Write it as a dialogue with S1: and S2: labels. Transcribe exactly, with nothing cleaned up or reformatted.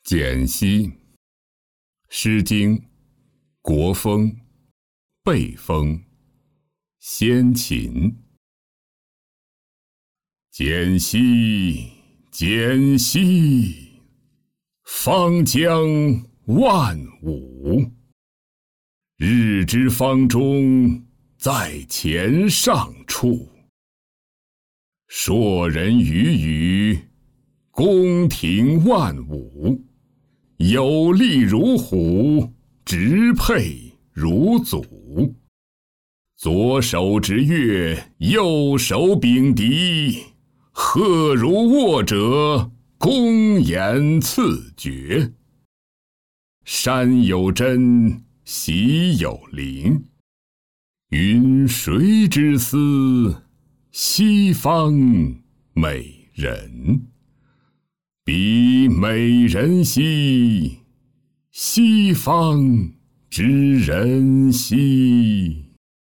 S1: 简析《诗经》国风背风先秦。简析简析，方将万物。日之方中，在前上处。硕人与宇，宫廷万舞。有力如虎，直佩如祖。左手执月，右手秉笛，贺如握者，公言赐爵。山有真，喜有灵。云谁之思？西方美人。彼美人兮，西方之人兮。